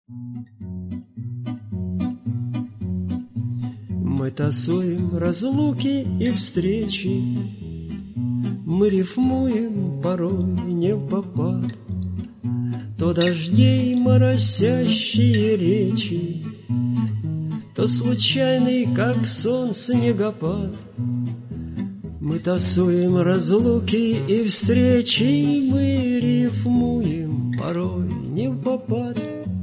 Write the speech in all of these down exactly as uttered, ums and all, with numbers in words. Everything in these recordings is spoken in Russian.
Мы тасуем разлуки и встречи, мы рифмуем порой не впопад, то дождей моросящие речи, то случайный, как сон, снегопад. Мы тасуем разлуки и встречи, мы рифмуем порой не впопад,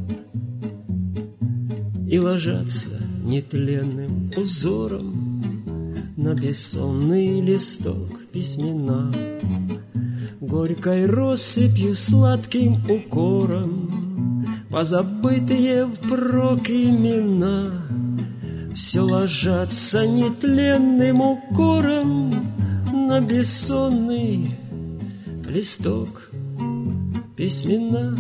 и ложатся нетленным узором на бессонный листок письмена, горькой россыпью сладким укором позабытые впрок имена. Все ложатся нетленным укором на бессонный листок письмена.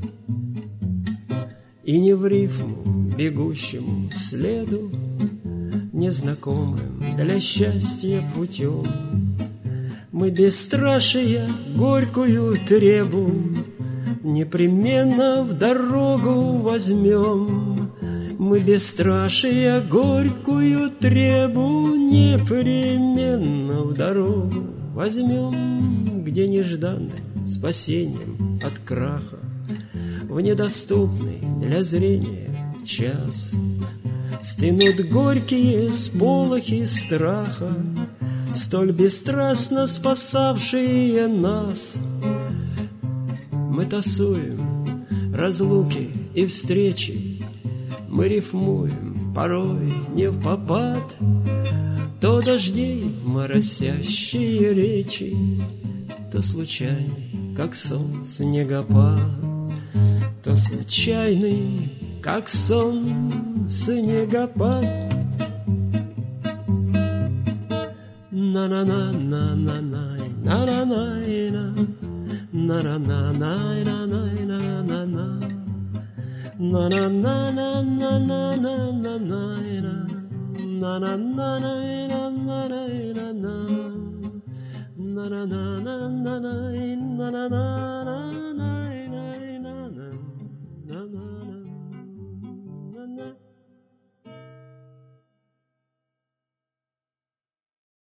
И не в рифму бегущему следу, незнакомым для счастья путем, мы бесстрашие горькую требу непременно в дорогу возьмем. Мы бесстрашие горькую требу непременно в дорогу возьмем, где нежданным спасением от краха в недоступный для зрения час стынут горькие сполохи страха, столь бесстрастно спасавшие нас. Мы тасуем разлуки и встречи, мы рифмуем порой не впопад, то дождей моросящие речи, то случайный, как сон, снегопад, то случайный, как сон, снегопад. На-на-на-на-на-на, на-на-на-на, на-на-на-на-на-на-на-на, на-на-на-на-на-на-на-на, на-на-на-на-на-на-на, на-на-на-на-на-на-на-на.